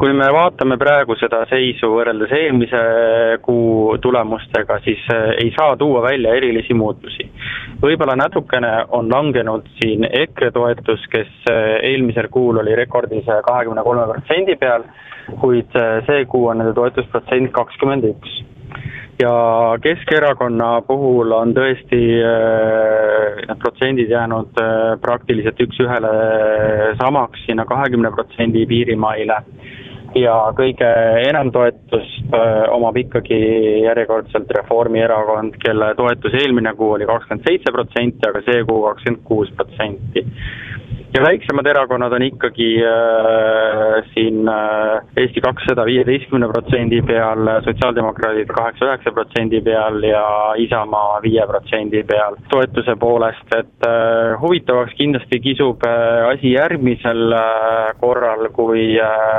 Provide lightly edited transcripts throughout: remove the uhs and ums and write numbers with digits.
Kui me vaatame praegu seda seisu võrreldes eelmise kuu tulemustega, siis ei saa tuua välja erilisi muutusi. Võib-olla natukene on langenud siin EKRE toetus, kes eelmisel kuul oli rekordise 23% peal, kuid see kuu on nende toetusprotsent 21%. Ja Keskerakonna puhul on tõesti need protsendid jäänud praktiliselt üks-ühele samaks sinna 20% piirimaile. Ja kõige enam toetust omab ikkagi järjekordselt Reformierakond, kelle toetus eelmine kuu oli 27%, aga see kuu 26%. Ja väiksemad erakonnad on ikkagi siin Eesti 200 15% peal, sotsiaaldemokraadid 8-9% peal ja Isamaa 5% peal. Toetuse poolest, et huvitavaks kindlasti kisub asi järgmisel korral, kui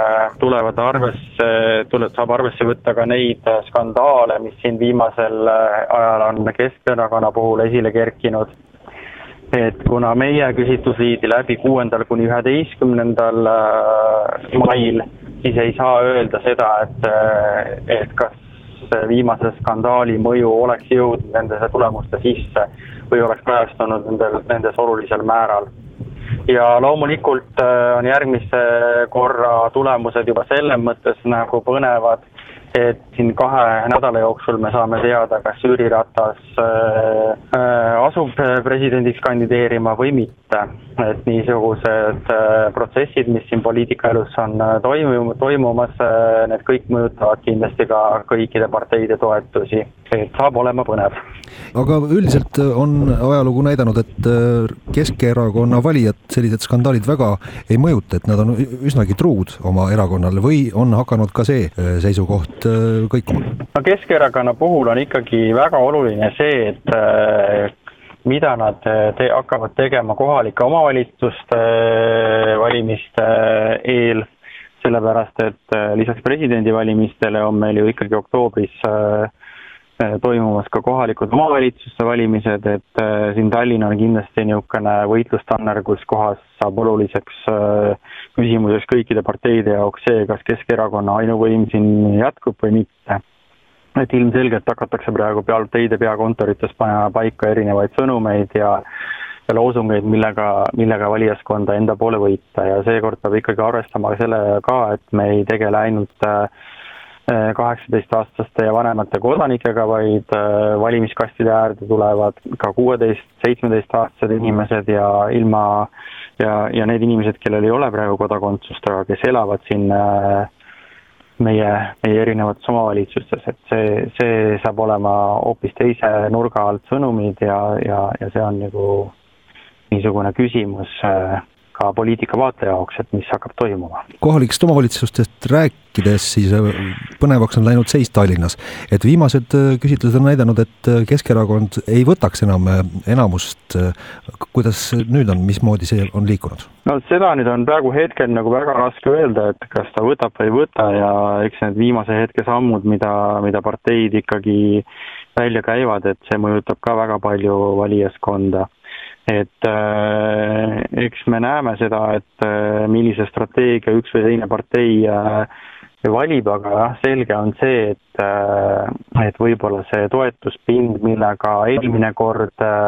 saab arvesse võtta ka neid skandaale, mis siin viimasel ajal on Keskerakonna puhul esile kerkinud. Et kuna meie küsitlus viidi läbi 6. kuni 11. mail, siis ei saa öelda seda, et kas viimase skandaali mõju oleks jõudnud nende tulemuste sisse või oleks kajastunud nendes olulisel määral. Ja loomulikult on järgmise korra tulemused juba selles mõttes nagu põnevad, et siin 2 nädala jooksul me saame teada, kas Jüri Ratas asub presidendiks kandideerima või mitte. Et niisugused protsessid, mis siin poliitikaelus on toimumas, need kõik mõjutavad kindlasti ka kõikide parteide toetusi. Et saab olema põnev. Aga üldiselt on ajalugu näidanud, et Keskerakonna valijad sellised skandaalid väga ei mõjuta, et nad on üsnagi truud oma erakonnale või on hakanud ka see seisukoht kõikuma? No Keskerakonna puhul on ikkagi väga oluline see, et mida nad hakkavad tegema kohalike omavalitsuste valimiste eel, sellepärast et lisaks presidendivalimistele on meil ju ikkagi oktoobris toimumas ka kohalikud omavalitsuste valimised, et siin Tallinn on kindlasti niisugune võitlustanner, kus kohas saab oluliseks küsimuseks kõikide parteide jaoks see, kas Keskerakonna ainuvõim siin jätkub või mitte. Et ilmselgelt hakatakse praegu teide peakontorites panema paika erinevaid sõnumeid ja loosungeid, millega valijaskonda enda poole võita ja seekord peab ikkagi arvestama sellega, et me ei tegele ainult 18-aastaste ja vanemate kodanikega, vaid valimiskastide äärde tulevad ka 16-17-aastased inimesed ja need inimesed, kellel ei ole praegu kodakondsust, aga kes elavad siin meie erinevates omavalitsustes, et see saab olema hoopis teise nurga alt sõnumid ja see on nagu niisugune küsimus ka poliitika vaate jaoks, et mis hakkab toimuma. Kohalikest omavalitsustest rääkides siis põnevaks on läinud seis Tallinnas. Et viimased küsitlused on näidanud, et Keskerakond ei võtaks enam enamust. Kuidas nüüd on, mismoodi see on liikunud? No seda nüüd on praegu hetkel nagu väga raske öelda, et kas ta võtab või ei võta ja eks need viimase hetke sammud, mida parteid ikkagi välja käivad, et see mõjutab ka väga palju valijaskonda. Et eks me näeme seda, et millise strateegia üks või teine partei valib, aga selge on see, et võib-olla see toetuspind, millega eelmine kord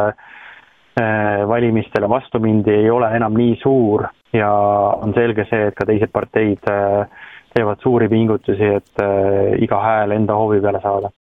valimistele vastu mindi, ei ole enam nii suur ja on selge see, et ka teised parteid teevad suuri pingutusi, et iga hääl enda hoovi peale saada.